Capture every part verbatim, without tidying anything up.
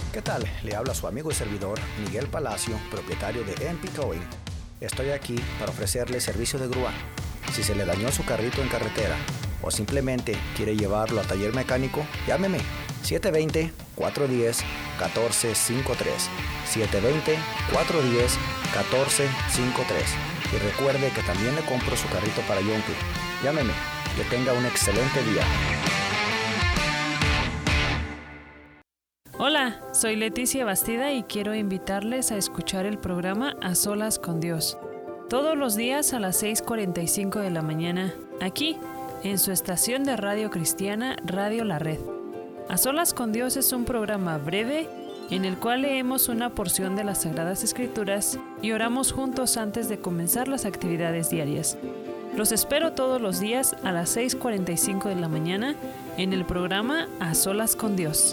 ¿Qué tal? Le habla su amigo y servidor Miguel Palacio, propietario de M P Towing. Estoy aquí para ofrecerle servicio de grúa. Si se le dañó su carrito en carretera o simplemente quiere llevarlo a taller mecánico, llámeme siete dos cero, cuatro uno cero, uno cuatro cinco tres, siete dos cero, cuatro uno cero, uno cuatro cinco tres. Y recuerde que también le compro su carrito para Yonke. Llámeme. Que tenga un excelente día. Hola, soy Leticia Bastida y quiero invitarles a escuchar el programa A Solas con Dios. Todos los días a las seis cuarenta y cinco de la mañana, aquí, en su estación de radio cristiana, Radio La Red. A Solas con Dios es un programa breve en el cual leemos una porción de las Sagradas Escrituras y oramos juntos antes de comenzar las actividades diarias. Los espero todos los días a las seis cuarenta y cinco de la mañana en el programa A Solas con Dios.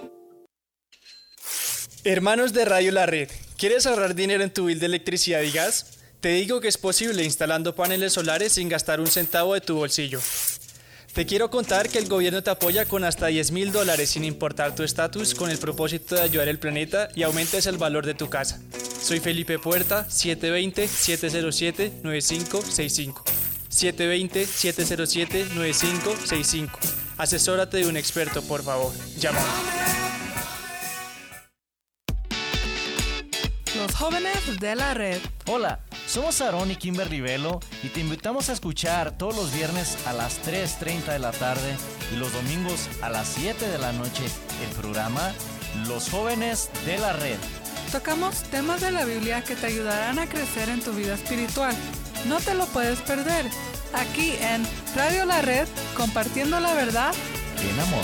Hermanos de Radio La Red, ¿quieres ahorrar dinero en tu bill de electricidad y gas? Te digo que es posible instalando paneles solares sin gastar un centavo de tu bolsillo. Te quiero contar que el gobierno te apoya con hasta diez mil dólares sin importar tu estatus, con el propósito de ayudar al planeta y aumentes el valor de tu casa. Soy Felipe Puerta, siete dos cero, siete cero siete, nueve cinco seis cinco. siete dos cero, siete cero siete, nueve cinco seis cinco. Asesórate de un experto, por favor. Llama. Los jóvenes de la red. Hola, somos Aarón y Kimberly Velo y te invitamos a escuchar todos los viernes a las tres treinta de la tarde y los domingos a las siete de la noche el programa Los jóvenes de la red. Tocamos temas de la Biblia que te ayudarán a crecer en tu vida espiritual. No te lo puedes perder. Aquí en Radio La Red, compartiendo la verdad en amor.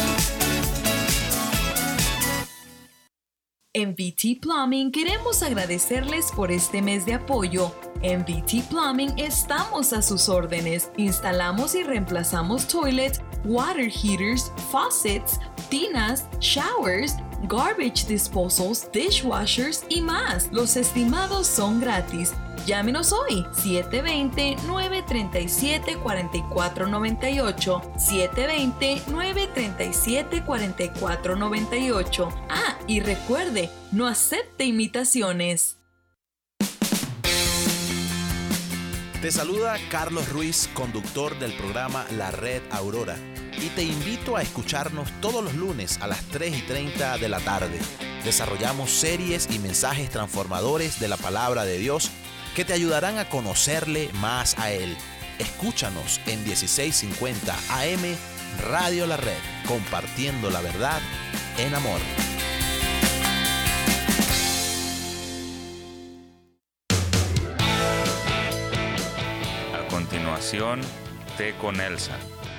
En V T Plumbing queremos agradecerles por este mes de apoyo. En V T Plumbing estamos a sus órdenes. Instalamos y reemplazamos toilets, water heaters, faucets, tinas, showers, garbage disposals, dishwashers y más. Los estimados son gratis. Llámenos hoy, siete dos cero, nueve tres siete, cuatro cuatro nueve ocho, siete dos cero, nueve tres siete, cuatro cuatro nueve ocho. Ah, y recuerde, no acepte imitaciones. Te saluda Carlos Ruiz, conductor del programa La Red Aurora, y te invito a escucharnos todos los lunes a las tres y treinta de la tarde. Desarrollamos series y mensajes transformadores de la palabra de Dios que te ayudarán a conocerle más a Él. Escúchanos en dieciséis cincuenta A M Radio La Red, compartiendo la verdad en amor. A continuación, Té con Elsa.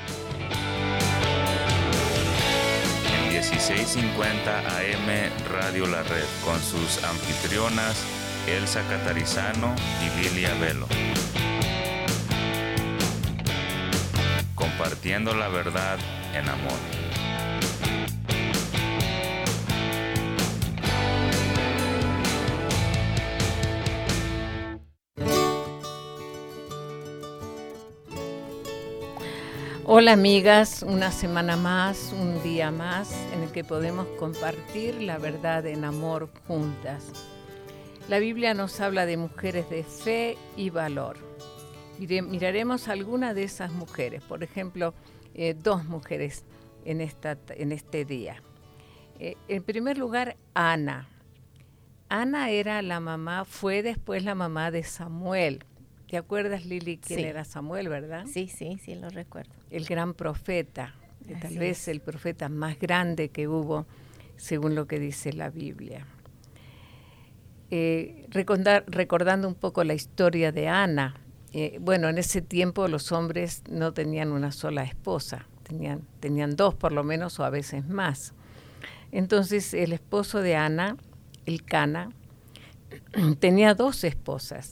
En dieciséis cincuenta A M Radio La Red, con sus anfitrionas Elsa Catarizano y Lilia Velo. Compartiendo la verdad en amor. Hola amigas, una semana más, un día más en el que podemos compartir la verdad en amor juntas. La Biblia nos habla de mujeres de fe y valor. Mire, miraremos algunas de esas mujeres, por ejemplo, eh, dos mujeres en, esta, en este día. Eh, en primer lugar, Ana. Ana era la mamá, fue después la mamá de Samuel. ¿Te acuerdas, Lili, quién Sí. era Samuel, verdad? Sí, sí, sí, lo recuerdo. El gran profeta, tal Así vez es. el profeta más grande que hubo, según lo que dice la Biblia. Eh, recordar, recordando un poco la historia de Ana, eh, bueno, en ese tiempo los hombres no tenían una sola esposa, tenían, tenían dos por lo menos o a veces más. Entonces el esposo de Ana, Elcana, tenía dos esposas.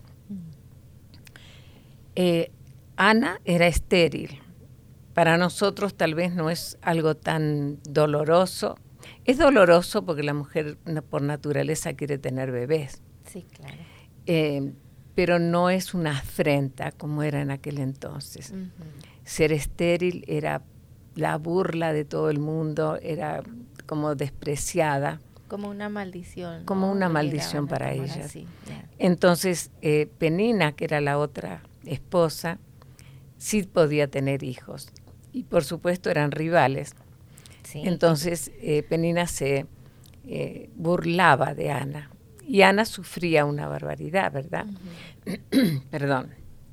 Eh, Ana era estéril. Para nosotros tal vez no es algo tan doloroso. Es doloroso porque la mujer por naturaleza quiere tener bebés. Sí, claro. Eh, pero no es una afrenta como era en aquel entonces. Uh-huh. Ser estéril era la burla de todo el mundo, era como despreciada. Como una maldición. Como ¿no? una Lo maldición llegaban a para tomar ellas. así, yeah. Entonces, eh, Penina, que era la otra esposa, sí podía tener hijos. Y por supuesto eran rivales. Sí. Entonces, eh, Penina se eh, burlaba de Ana. Y Ana sufría una barbaridad, ¿verdad? Uh-huh. Perdón.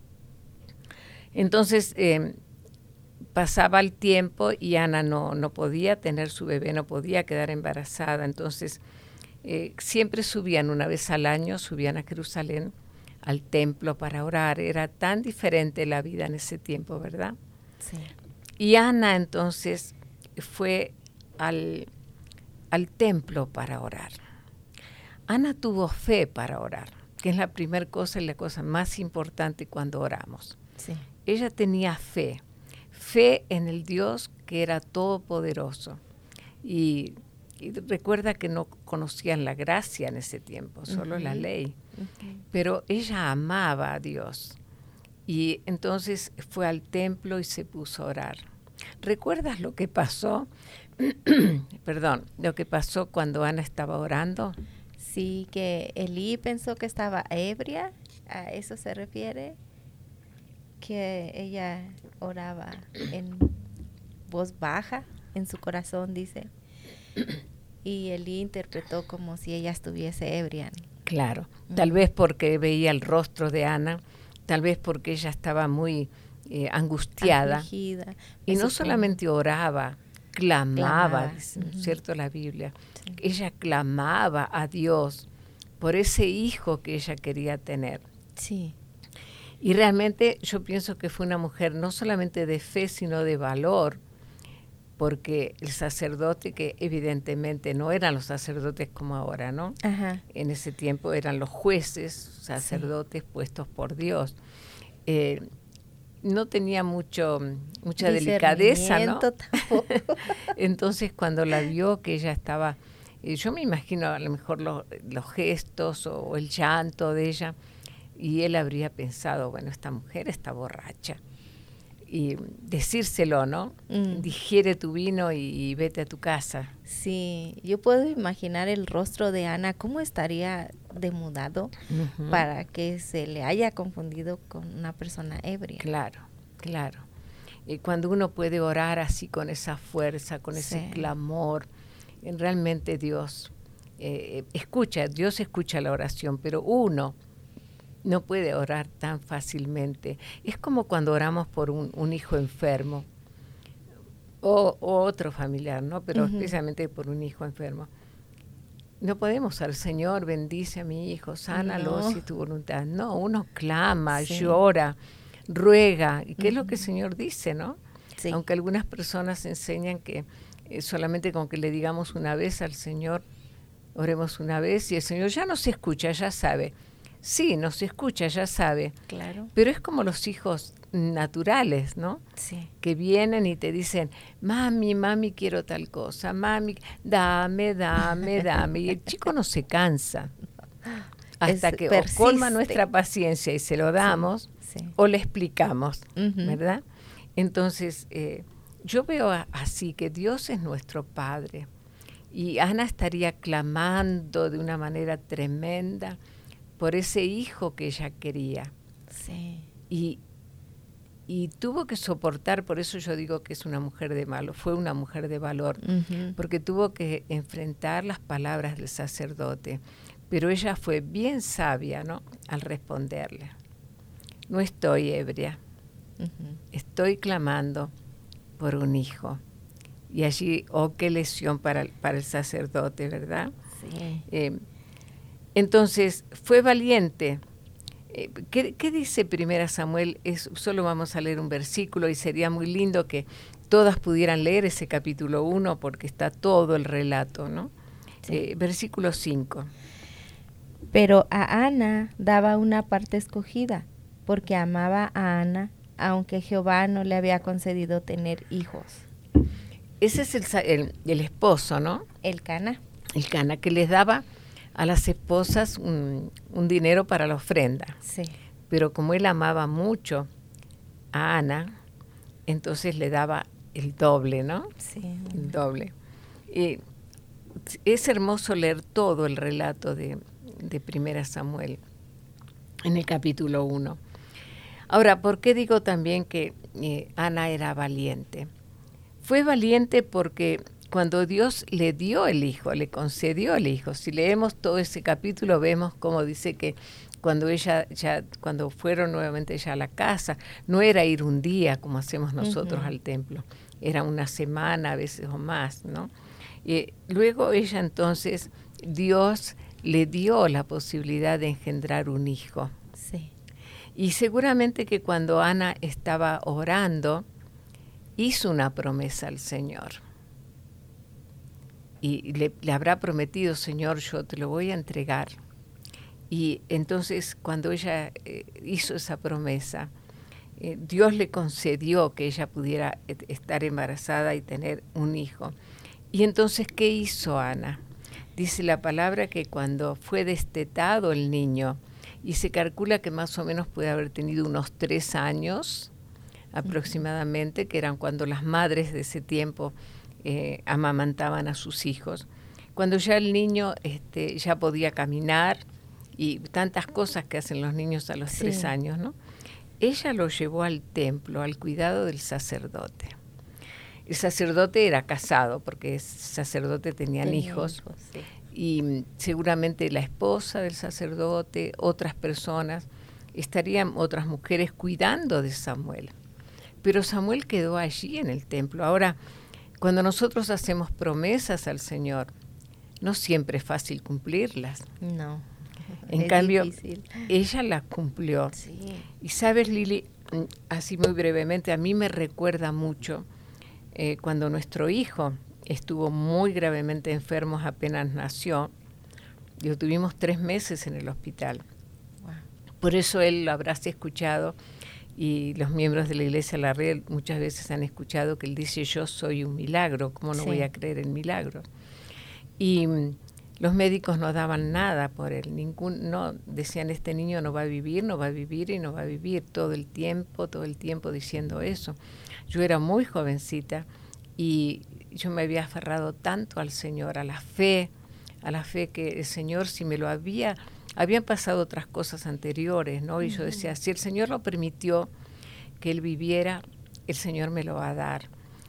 Entonces, eh, pasaba el tiempo y Ana no, no podía tener su bebé, no podía quedar embarazada. Entonces, eh, siempre subían una vez al año, subían a Jerusalén, al templo para orar. Era tan diferente la vida en ese tiempo, ¿verdad? Sí. Y Ana entonces fue al, al templo para orar. Ana tuvo fe para orar, que es la primera cosa y la cosa más importante cuando oramos. Sí. Ella tenía fe, fe en el Dios que era todopoderoso. Y, y recuerda que no conocían la gracia en ese tiempo, solo uh-huh. la ley. Uh-huh. Pero ella amaba a Dios. Y entonces fue al templo y se puso a orar. ¿Recuerdas lo que pasó? Perdón, lo que pasó cuando Ana estaba orando. Sí, que Elí pensó que estaba ebria, ¿a eso se refiere? Que ella oraba en voz baja, en su corazón, dice. Y Elí interpretó como si ella estuviese ebria. Claro, uh-huh. Tal vez porque veía el rostro de Ana, tal vez porque ella estaba muy eh, angustiada. Afligida. Y eso no solamente como... oraba, clamaba, clamaba. Dice, Uh-huh. ¿cierto? La Biblia. Sí. Ella clamaba a Dios por ese hijo que ella quería tener. Sí. Y realmente yo pienso que fue una mujer no solamente de fe, sino de valor, porque el sacerdote, que evidentemente no eran los sacerdotes como ahora, ¿no? Ajá. En ese tiempo eran los jueces, sacerdotes sí. puestos por Dios. Eh, no tenía mucho mucha delicadeza, ¿no? Tampoco. Entonces cuando la vio que ella estaba, eh, yo me imagino a lo mejor lo, los gestos o, o el llanto de ella, y él habría pensado, bueno, esta mujer está borracha. Y decírselo, ¿no? Mm. Digiere tu vino y, y vete a tu casa. Sí, yo puedo imaginar el rostro de Ana, cómo estaría demudado uh-huh. para que se le haya confundido con una persona ebria. Claro, claro. Y cuando uno puede orar así con esa fuerza, con ese sí. clamor, realmente Dios eh, escucha, Dios escucha la oración, pero uno no puede orar tan fácilmente. Es como cuando oramos por un, un hijo enfermo o, o otro familiar, ¿no? Pero uh-huh. especialmente por un hijo enfermo. No podemos al Señor, bendice a mi hijo, sánalo no. si es tu voluntad. No, uno clama, sí. llora, ruega. ¿Y qué uh-huh. es lo que el Señor dice, no? Sí. Aunque algunas personas enseñan que eh, solamente con que le digamos una vez al Señor, oremos una vez y el Señor ya nos escucha, ya sabe. Sí, nos escucha, ya sabe. Claro. Pero es como los hijos naturales, ¿no? Sí. Que vienen y te dicen, mami, mami, quiero tal cosa, mami, dame, dame, dame. Y el chico no se cansa hasta es, que persiste. O colma nuestra paciencia y se lo damos, sí, sí. o le explicamos, uh-huh. ¿verdad? Entonces, eh, yo veo a, así que Dios es nuestro Padre. Y Ana estaría clamando de una manera tremenda por ese hijo que ella quería. Sí. Y, y tuvo que soportar, por eso yo digo que es una mujer de valor, fue una mujer de valor, uh-huh. porque tuvo que enfrentar las palabras del sacerdote. Pero ella fue bien sabia, ¿no?, al responderle. No estoy ebria, uh-huh. estoy clamando por un hijo. Y allí, oh, qué lesión para, para el sacerdote, ¿verdad? Sí. Eh, Entonces, fue valiente. Eh, ¿qué, ¿Qué dice Primera Samuel? Es, solo vamos a leer un versículo y sería muy lindo que todas pudieran leer ese capítulo uno porque está todo el relato, ¿no? Sí. Eh, versículo cinco. Pero a Ana daba una parte escogida, porque amaba a Ana, aunque Jehová no le había concedido tener hijos. Ese es el, el, el esposo, ¿no? El Cana. El Cana, que les daba a las esposas un, un dinero para la ofrenda. Sí. Pero como él amaba mucho a Ana, entonces le daba el doble, ¿no? Sí. El doble. Y es hermoso leer todo el relato de, de Primera Samuel en el capítulo uno. Ahora, ¿por qué digo también que eh, Ana era valiente? Fue valiente porque cuando Dios le dio el hijo, le concedió el hijo, si leemos todo ese capítulo vemos cómo dice que cuando ella ya cuando fueron nuevamente ya a la casa, no era ir un día como hacemos nosotros uh-huh. al templo, era una semana a veces o más, ¿no? Y luego ella entonces, Dios le dio la posibilidad de engendrar un hijo. Sí. Y seguramente que cuando Ana estaba orando, hizo una promesa al Señor. Y le, le habrá prometido, Señor, yo te lo voy a entregar. Y entonces cuando ella eh, hizo esa promesa, eh, Dios le concedió que ella pudiera eh, estar embarazada y tener un hijo. Y entonces, ¿qué hizo Ana? Dice la palabra que cuando fue destetado el niño, y se calcula que más o menos puede haber tenido unos tres años aproximadamente, que eran cuando las madres de ese tiempo eh, amamantaban a sus hijos. Cuando ya el niño este, ya podía caminar y tantas cosas que hacen los niños a los sí. tres años, ¿no? Ella lo llevó al templo, al cuidado del sacerdote. El sacerdote era casado, porque el sacerdote tenían Tenía hijos, hijos sí. y seguramente la esposa del sacerdote, otras personas, estarían otras mujeres cuidando de Samuel. Pero Samuel quedó allí en el templo. Ahora, cuando nosotros hacemos promesas al Señor, no siempre es fácil cumplirlas. No. En es cambio, difícil. Ella las cumplió. Sí. Y sabes, Lili, así muy brevemente, a mí me recuerda mucho eh, cuando nuestro hijo estuvo muy gravemente enfermo apenas nació. Lo tuvimos tres meses en el hospital. Wow. Por eso él lo habrás escuchado, y los miembros de la Iglesia La Red muchas veces han escuchado que él dice: yo soy un milagro, ¿cómo no sí. voy a creer en milagros? Y los médicos no daban nada por él, ningún, no, decían: este niño no va a vivir, no va a vivir y no va a vivir, todo el tiempo, todo el tiempo diciendo eso. Yo era muy jovencita y yo me había aferrado tanto al Señor, a la fe, a la fe que el Señor, si me lo había, habían pasado otras cosas anteriores, ¿no? Y uh-huh. yo decía, si el Señor lo permitió que él viviera, el Señor me lo va a dar.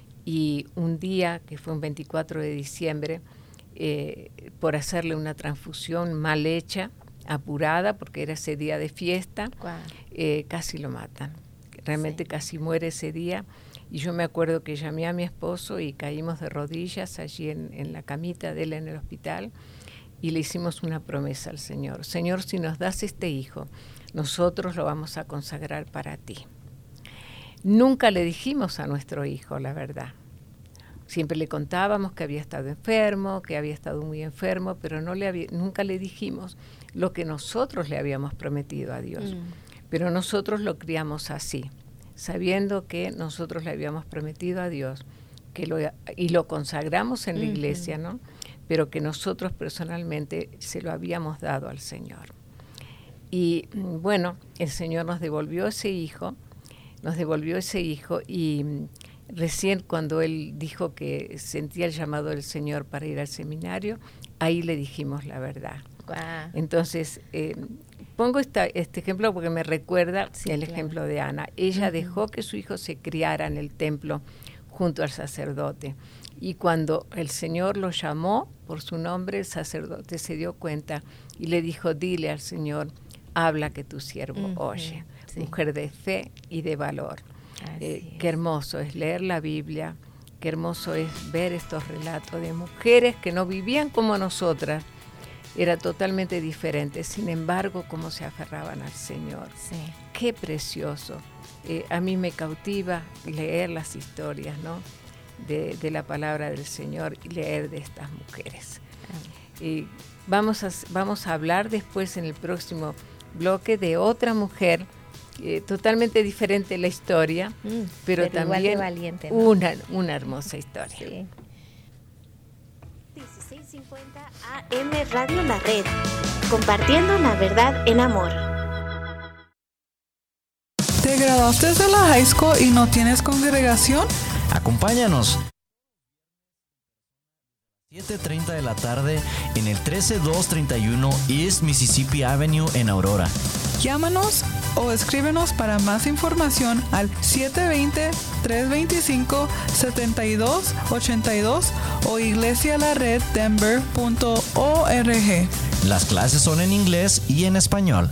Y un día, que fue un veinticuatro de diciembre, eh, por hacerle una transfusión mal hecha, apurada, porque era ese día de fiesta, wow. eh, casi lo matan. Realmente sí. casi muere ese día. Y yo me acuerdo que llamé a mi esposo y caímos de rodillas allí en, en la camita de él en el hospital y le hicimos una promesa al Señor. Señor, si nos das este hijo, nosotros lo vamos a consagrar para ti. Nunca le dijimos a nuestro hijo la verdad. Siempre le contábamos que había estado enfermo, que había estado muy enfermo, pero no le había, nunca le dijimos lo que nosotros le habíamos prometido a Dios. Mm. Pero nosotros lo criamos así, sabiendo que nosotros le habíamos prometido a Dios que lo, y lo consagramos en la iglesia, ¿no? Pero que nosotros personalmente se lo habíamos dado al Señor. Y bueno, el Señor nos devolvió ese hijo, nos devolvió ese hijo y recién cuando él dijo que sentía el llamado del Señor para ir al seminario, ahí le dijimos la verdad. Wow. Entonces, eh, pongo esta, este ejemplo porque me recuerda sí, el claro. ejemplo de Ana. Ella uh-huh. dejó que su hijo se criara en el templo junto al sacerdote. Y cuando el Señor lo llamó por su nombre, el sacerdote se dio cuenta y le dijo, dile al Señor, habla que tu siervo uh-huh. oye. Sí. Mujer de fe y de valor. Eh, qué hermoso es leer la Biblia, qué hermoso es ver estos relatos de mujeres que no vivían como nosotras, era totalmente diferente, sin embargo, cómo se aferraban al Señor. Sí. Qué precioso. Eh, a mí me cautiva leer las historias, ¿no? de, de la palabra del Señor y leer de estas mujeres. Ah. Y vamos a, vamos a hablar después en el próximo bloque de otra mujer Eh, totalmente diferente la historia, mm, pero, pero también valiente, ¿no? una, una hermosa historia. Sí. dieciséis cincuenta A M Radio La Red, compartiendo la verdad en amor. ¿Te graduaste de la high school y no tienes congregación? Acompáñanos siete treinta de la tarde en el trece mil doscientos treinta y uno East Mississippi Avenue en Aurora. Llámanos o escríbenos para más información al siete dos cero, tres dos cinco, siete dos ocho dos o iglesia la red denver punto org. Las clases son en inglés y en español.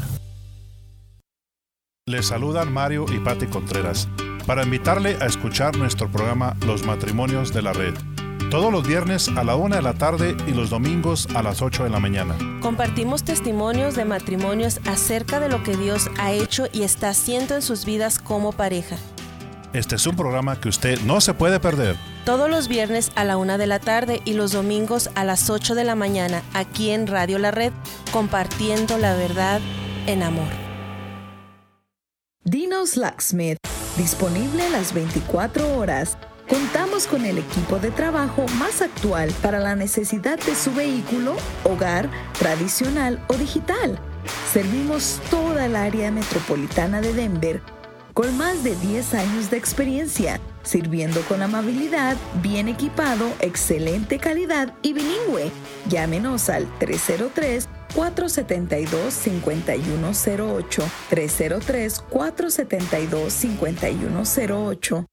Les saludan Mario y Patti Contreras para invitarle a escuchar nuestro programa Los Matrimonios de la Red. Todos los viernes a la una de la tarde y los domingos a las ocho de la mañana. Compartimos testimonios de matrimonios acerca de lo que Dios ha hecho y está haciendo en sus vidas como pareja. Este es un programa que usted no se puede perder. Todos los viernes a la una de la tarde y los domingos a las ocho de la mañana, aquí en Radio La Red, compartiendo la verdad en amor. Dino's Locksmith, disponible las veinticuatro horas. Contamos con el equipo de trabajo más actual para la necesidad de su vehículo, hogar, tradicional o digital. Servimos toda el área metropolitana de Denver con más de diez años de experiencia, sirviendo con amabilidad, bien equipado, excelente calidad y bilingüe. Llámenos al tres cero tres, cuatro siete dos, cinco uno cero ocho, tres cero tres, cuatro siete dos, cinco uno cero ocho.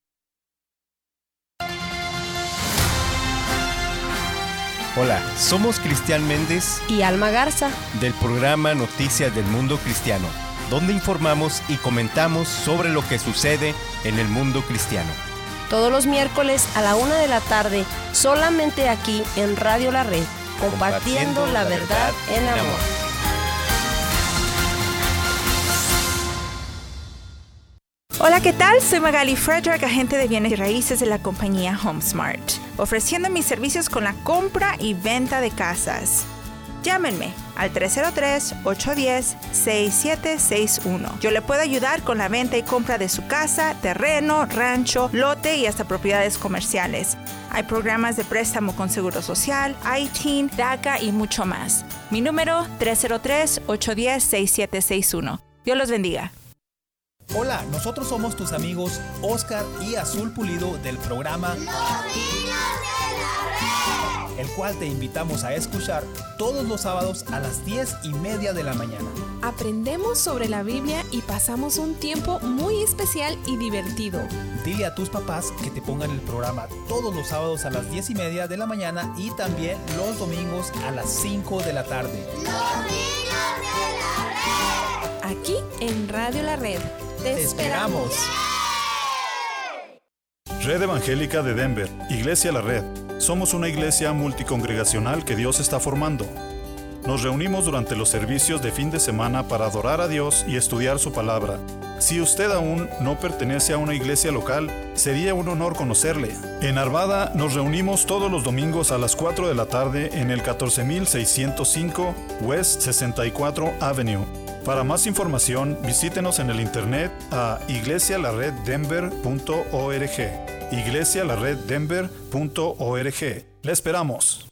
Hola, somos Cristian Méndez y Alma Garza del programa Noticias del Mundo Cristiano, donde informamos y comentamos sobre lo que sucede en el mundo cristiano. Todos los miércoles a la una de la tarde, solamente aquí en Radio La Red, compartiendo, compartiendo la, la verdad, verdad en amor. amor. Hola, ¿qué tal? Soy Magali Frederick, agente de bienes y raíces de la compañía HomeSmart, ofreciendo mis servicios con la compra y venta de casas. Llámenme al tres cero tres, ocho uno cero, seis siete seis uno. Yo le puedo ayudar con la venta y compra de su casa, terreno, rancho, lote y hasta propiedades comerciales. Hay programas de préstamo con Seguro Social, I T I N, DACA y mucho más. Mi número tres cero tres, ocho uno cero, seis siete seis uno. Dios los bendiga. Hola, nosotros somos tus amigos Oscar y Azul Pulido del programa Los Niños de la Red, el cual te invitamos a escuchar todos los sábados a las diez y media de la mañana. Aprendemos sobre la Biblia y pasamos un tiempo muy especial y divertido. Dile a tus papás que te pongan el programa todos los sábados a las diez y media de la mañana y también los domingos a las cinco de la tarde. Los Niños de la Red. Aquí en Radio La Red. Te, Te esperamos. Red Evangélica de Denver, Iglesia La Red. Somos una iglesia multicongregacional que Dios está formando. Nos reunimos durante los servicios de fin de semana para adorar a Dios y estudiar su palabra. Si usted aún no pertenece a una iglesia local, sería un honor conocerle. En Arvada nos reunimos todos los domingos a las cuatro de la tarde en el catorce mil seiscientos cinco West sesenta y cuatro Avenue. Para más información, visítenos en el internet a iglesia la red denver punto org. iglesia la red denver punto org. ¡Le esperamos!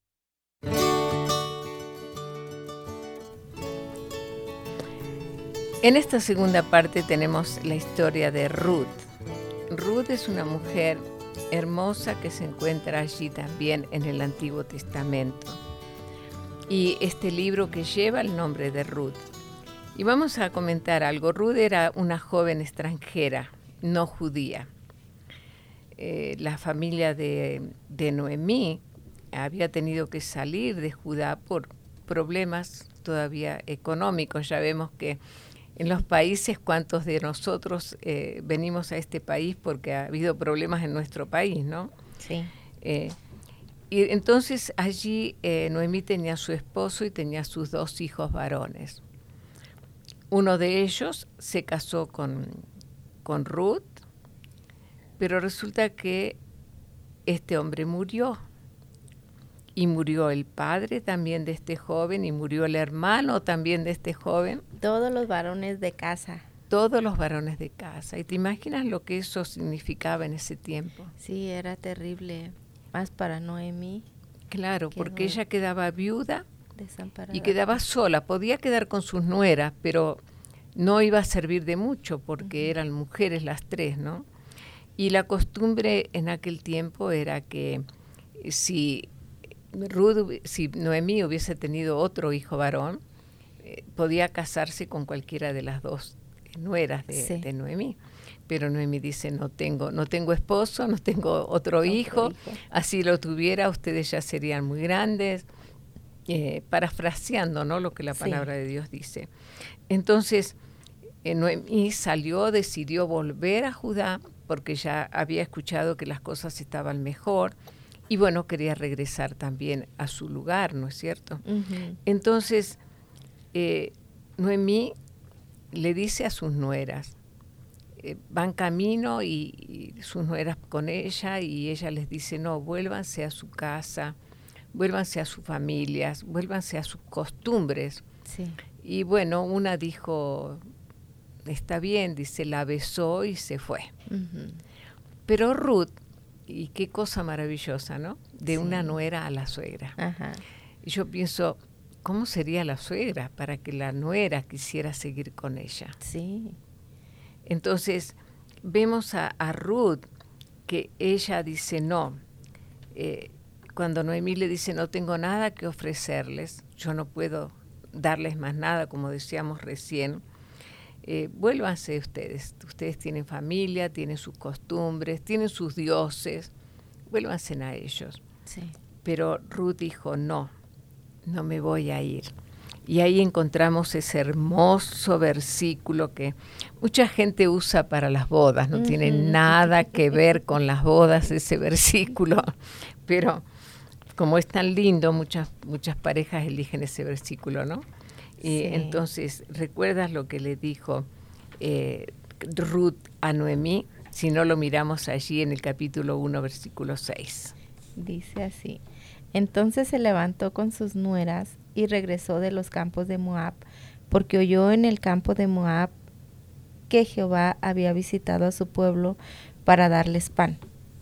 En esta segunda parte tenemos la historia de Ruth. Ruth es una mujer hermosa que se encuentra allí también en el Antiguo Testamento. Y este libro que lleva el nombre de Ruth. Y vamos a comentar algo. Ruth era una joven extranjera, no judía. Eh, la familia de, de Noemí había tenido que salir de Judá por problemas todavía económicos. Ya vemos que en los países, ¿cuántos de nosotros eh, venimos a este país porque ha habido problemas en nuestro país, no? Sí. Eh, y entonces allí eh, Noemí tenía a su esposo y tenía sus dos hijos varones. Uno de ellos se casó con, con Ruth, pero resulta que este hombre murió. Y murió el padre también de este joven, y murió el hermano también de este joven. Todos los varones de casa. Todos los varones de casa. ¿Y te imaginas lo que eso significaba en ese tiempo? Sí, era terrible. Más para Noemí. Claro, porque ella quedaba viuda. Desamparada. Y quedaba sola, podía quedar con sus nueras, pero no iba a servir de mucho porque uh-huh. eran mujeres las tres, ¿no? Y la costumbre en aquel tiempo era que si Ruth, si Noemí hubiese tenido otro hijo varón, eh, podía casarse con cualquiera de las dos nueras de, sí. de Noemí. Pero Noemí dice, no tengo, no tengo esposo, no tengo otro, otro hijo. hijo, así lo tuviera, ustedes ya serían muy grandes, eh, parafraseando, ¿no?, lo que la palabra sí. de Dios dice. Entonces, eh, Noemí salió, decidió volver a Judá, porque ya había escuchado que las cosas estaban mejor, y bueno, quería regresar también a su lugar, ¿no es cierto? Uh-huh. Entonces, eh, Noemí le dice a sus nueras, eh, van camino y, y sus nueras con ella, y ella les dice, no, vuélvanse a su casa, vuélvanse a sus familias, vuélvanse a sus costumbres. Sí. Y bueno, una dijo, está bien, dice, la besó y se fue. Uh-huh. Pero Ruth, y qué cosa maravillosa, ¿no? De sí. una nuera a la suegra. Ajá. Y yo pienso, ¿cómo sería la suegra para que la nuera quisiera seguir con ella? Sí. Entonces, vemos a, a Ruth, que ella dice no. Eh, cuando Noemí le dice, no tengo nada que ofrecerles, yo no puedo darles más nada, como decíamos recién, Eh, vuélvanse ustedes, ustedes tienen familia, tienen sus costumbres, tienen sus dioses, vuélvanse a ellos. Sí. Pero Ruth dijo, no, no me voy a ir. Y ahí encontramos ese hermoso versículo que mucha gente usa para las bodas, no uh-huh. tiene nada que ver con las bodas ese versículo, pero como es tan lindo, muchas, muchas parejas eligen ese versículo, ¿no? Y sí. entonces, ¿recuerdas lo que le dijo eh, Ruth a Noemí? Si no lo miramos allí en el capítulo uno, versículo seis. Dice así, entonces se levantó con sus nueras y regresó de los campos de Moab, porque oyó en el campo de Moab que Jehová había visitado a su pueblo para darles pan.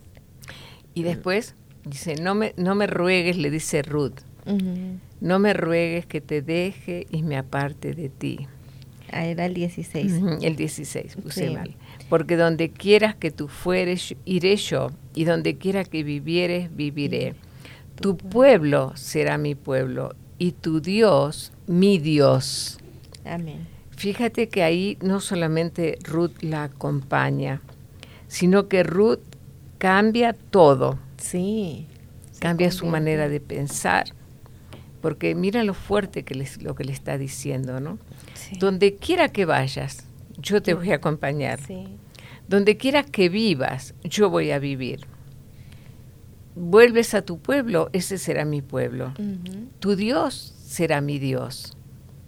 Y después dice, no me, no me ruegues, le dice Ruth, uh-huh. no me ruegues que te deje y me aparte de ti. Ah, era el dieciséis. Uh-huh, el dieciséis, puse sí. mal. Porque donde quieras que tú fueres, iré yo, y donde quiera que vivieres, viviré. Uh-huh. Tu pueblo será mi pueblo, y tu Dios, mi Dios. Amén. Fíjate que ahí no solamente Ruth la acompaña, sino que Ruth cambia todo. Sí. Cambia su manera de pensar. Porque mira lo fuerte que les, lo que le está diciendo, ¿no? Sí. Donde quiera que vayas, yo te voy a acompañar. Sí. Donde quiera que vivas, yo voy a vivir. Vuelves a tu pueblo, ese será mi pueblo. Uh-huh. Tu Dios será mi Dios.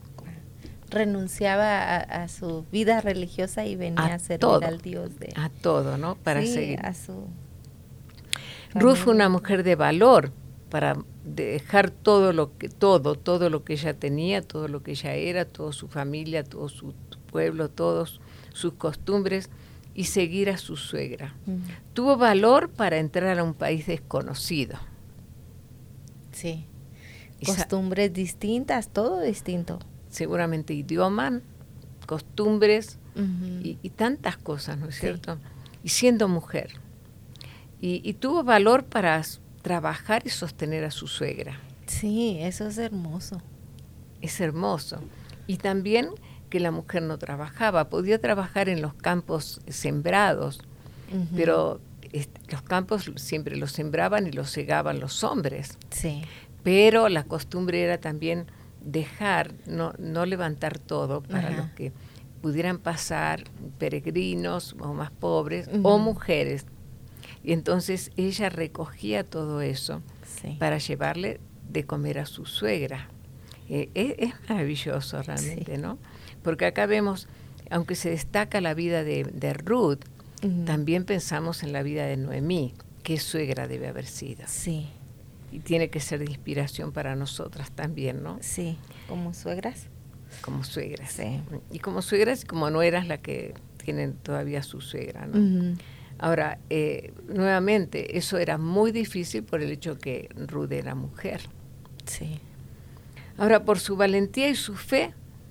Renunciaba a, a su vida religiosa y venía a, a servir todo, al Dios de... A todo, ¿no? Para sí, seguir. A su Ruth fue una mujer de valor para dejar todo lo que todo todo lo que ella tenía, todo lo que ella era, toda su familia, todo su pueblo, todos sus costumbres y seguir a su suegra. Uh-huh. Tuvo valor para entrar a un país desconocido. Sí. Costumbres distintas, todo distinto. Seguramente idioma, costumbres uh-huh. y, y tantas cosas, ¿no es sí. cierto? Y siendo mujer. Y, y tuvo valor para trabajar y sostener a su suegra. Sí, eso es hermoso. Es hermoso. Y también que la mujer no trabajaba, podía trabajar en los campos sembrados, uh-huh. pero este, los campos siempre los sembraban y los segaban los hombres. Sí. Pero la costumbre era también dejar, no, no levantar todo para uh-huh. los que pudieran pasar, peregrinos o más pobres, uh-huh. o mujeres. Y entonces ella recogía todo eso sí. para llevarle de comer a su suegra. Eh, es, es maravilloso realmente, sí. ¿no? Porque acá vemos, aunque se destaca la vida de, de Ruth, uh-huh. también pensamos en la vida de Noemí, qué suegra debe haber sido. Sí. Y tiene que ser de inspiración para nosotras también, ¿no? Sí, como suegras. Como suegras. Sí. Y como suegras, como nueras la que tienen todavía su suegra, ¿no? Uh-huh. Ahora, eh, nuevamente, eso era muy difícil por el hecho que Ruth era mujer. Sí. Ahora, por su valentía y su fe,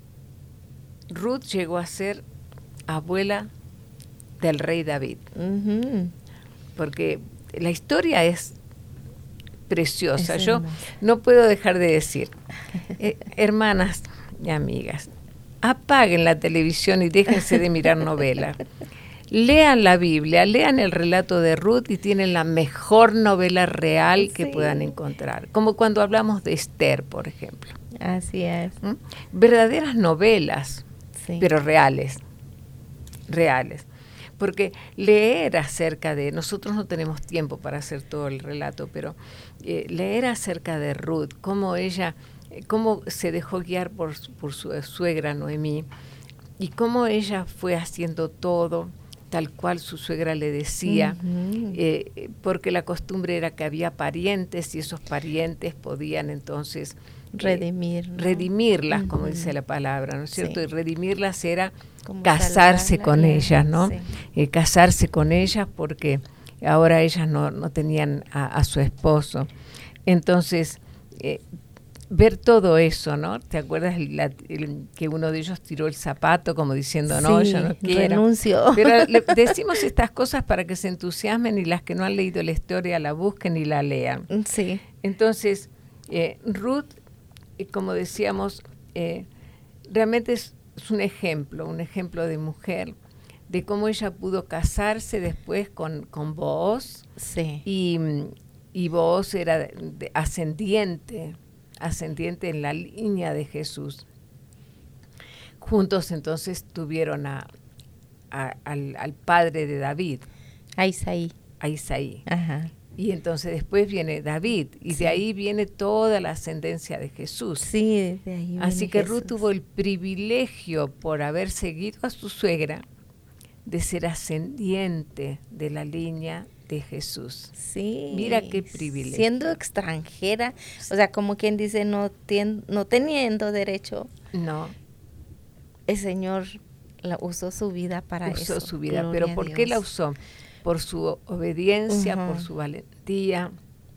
Ruth llegó a ser abuela del rey David. Uh-huh. Porque la historia es preciosa. Es Yo hermosa. no puedo dejar de decir, eh, hermanas y amigas, apaguen la televisión y déjense de mirar novelas. Lean la Biblia, lean el relato de Ruth y tienen la mejor novela real que Sí. puedan encontrar. Como cuando hablamos de Esther, por ejemplo. Así es. ¿Mm? Verdaderas novelas, Sí. pero reales. Reales. Porque leer acerca de, nosotros no tenemos tiempo para hacer todo el relato, pero eh, leer acerca de Ruth, cómo ella, eh, cómo se dejó guiar por, por su suegra Noemí, y cómo ella fue haciendo todo tal cual su suegra le decía, Ujú. eh, porque la costumbre era que había parientes y esos parientes podían entonces eh, Redimir, ¿no? redimirlas, como Ujú. dice la palabra, ¿no es cierto? Sí. Y redimirlas era Como casarse salvarla, con ya, ellas, ¿no? sí. Eh, casarse con ellas porque ahora ellas no, no tenían a, a su esposo. Entonces, eh, ver todo eso, ¿no? ¿Te acuerdas la- el- que uno de ellos tiró el zapato como diciendo, no, Sí, yo no quiero? renuncio. Pero le- decimos estas cosas para que se entusiasmen y las que no han leído la historia la busquen y la lean. Sí. Entonces, eh, Ruth, eh, como decíamos, eh, realmente es, es un ejemplo, un ejemplo de mujer, de cómo ella pudo casarse después con, con Booz. Sí. Y, y Booz era de- de- ascendiente, ascendiente en la línea de Jesús. Juntos entonces tuvieron a, a- al, al padre de David. A Isaí. A Isaí. Ajá. Y entonces después viene David, y Sí. de ahí viene toda la ascendencia de Jesús. Sí, de ahí Así viene que Jesús. Ruth tuvo el privilegio, por haber seguido a su suegra, de ser ascendiente de la línea de Jesús. Sí. Mira qué privilegio. Siendo extranjera, o sea, como quien dice, no, tien- no teniendo derecho, No, el Señor la usó su vida para usó eso. su vida. Gloria Pero a ¿por qué la Dios. usó? Por su obediencia, Ujú. por su valentía.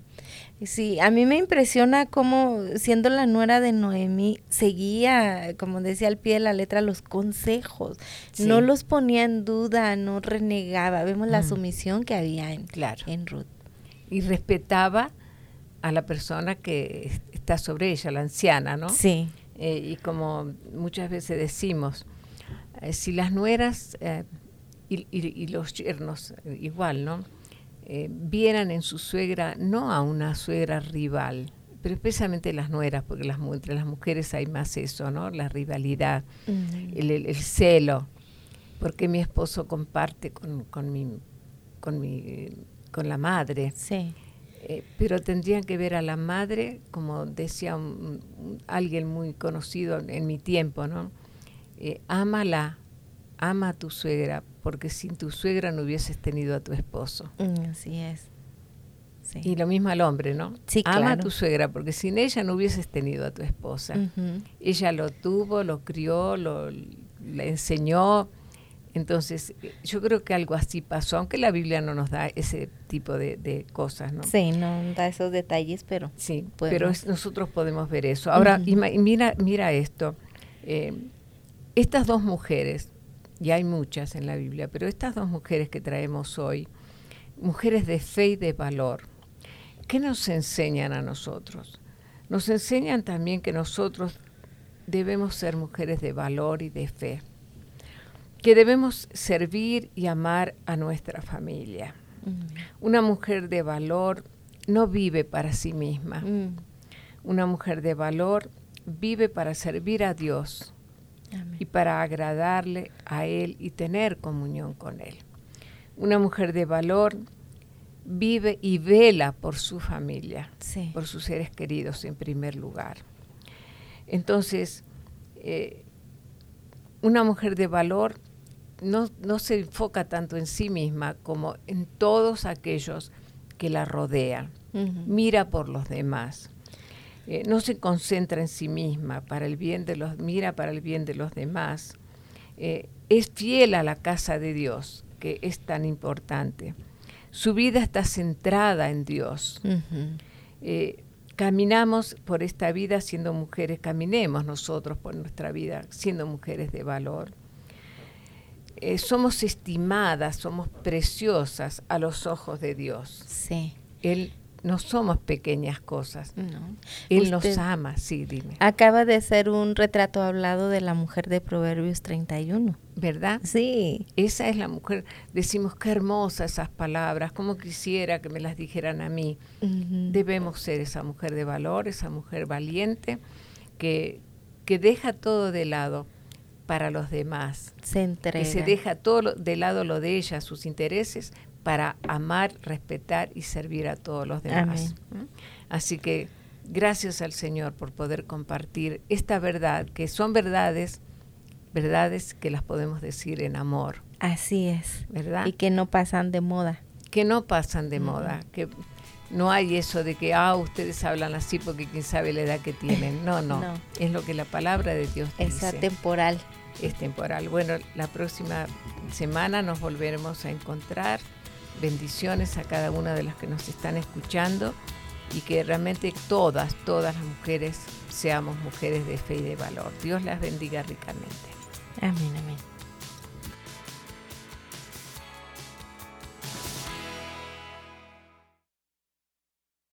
Sí, a mí me impresiona cómo, siendo la nuera de Noemí, seguía, como decía al pie de la letra, los consejos. Sí. No los ponía en duda, no renegaba. Vemos la Mm. sumisión que había en, Claro. en Ruth. Y respetaba a la persona que es- está sobre ella, la anciana, ¿no? Sí. Eh, y como muchas veces decimos, eh, si las nueras eh, y, y- y los yernos eh, igual, ¿no? Eh, vieran en su suegra no a una suegra rival, pero especialmente las nueras, porque las, mu- entre las mujeres hay más eso, ¿no? La rivalidad, Ujú. el, el- el celo, porque mi esposo comparte con, con mi, con mi, con la madre. Sí. Eh, pero tendrían que ver a la madre, como decía un- un- alguien muy conocido en, en mi tiempo, ¿no? Eh, ámala, ama a tu suegra, porque sin tu suegra no hubieses tenido a tu esposo. Mm, así es. Sí. Y lo mismo al hombre, ¿no? Sí, ama a claro. tu suegra, porque sin ella no hubieses tenido a tu esposa. Ujú. Ella lo tuvo, lo crió, lo, le enseñó. Entonces, eh, yo creo que algo así pasó, aunque la Biblia no nos da ese tipo de, de cosas, ¿no? Sí, no da esos detalles, pero Sí, podemos- pero es- nosotros podemos ver eso. Ahora, Ujú. ima- mira, mira esto. Eh, estas dos mujeres, y hay muchas en la Biblia, pero estas dos mujeres que traemos hoy, mujeres de fe y de valor, ¿qué nos enseñan a nosotros? Nos enseñan también que nosotros debemos ser mujeres de valor y de fe, que debemos servir y amar a nuestra familia. Una mujer de valor no vive para sí misma. Mm. Una mujer de valor vive para servir a Dios y para agradarle a Él y tener comunión con Él. Una mujer de valor vive y vela por su familia, Sí. por sus seres queridos en primer lugar. Entonces, eh, una mujer de valor no, no se enfoca tanto en sí misma como en todos aquellos que la rodean. Ujú. Mira por los demás. Eh, no se concentra en sí misma, para el bien de los, mira para el bien de los demás. Eh, es fiel a la casa de Dios, que es tan importante. Su vida está centrada en Dios. Ujú. Eh, caminamos por esta vida siendo mujeres, caminemos nosotros por nuestra vida siendo mujeres de valor. Eh, somos estimadas, somos preciosas a los ojos de Dios. Sí. Él no somos pequeñas cosas. No. Él Usted nos ama, sí, dime. Acaba de hacer un retrato hablado de la mujer de Proverbios treinta y uno. ¿Verdad? Sí. Esa es la mujer. Decimos, qué hermosas esas palabras, como quisiera que me las dijeran a mí. Uh-huh. Debemos ser esa mujer de valor, esa mujer valiente, que, que deja todo de lado para los demás. Se entrega. Que se deja todo lo, de lado lo de ella, sus intereses, para amar, respetar y servir a todos los demás. Amén. Así que gracias al Señor por poder compartir esta verdad, que son verdades, verdades que las podemos decir en amor. Así es. ¿Verdad? Y que no pasan de moda. Que no pasan de Uh-huh. moda, que no hay eso de que, ah, ustedes hablan así porque quién sabe la edad que tienen. No, no, No. es lo que la palabra de Dios Es dice. atemporal. Es temporal. Bueno, la próxima semana nos volveremos a encontrar. Bendiciones a cada una de las que nos están escuchando y que realmente todas, todas las mujeres seamos mujeres de fe y de valor. Dios las bendiga ricamente. Amén, amén.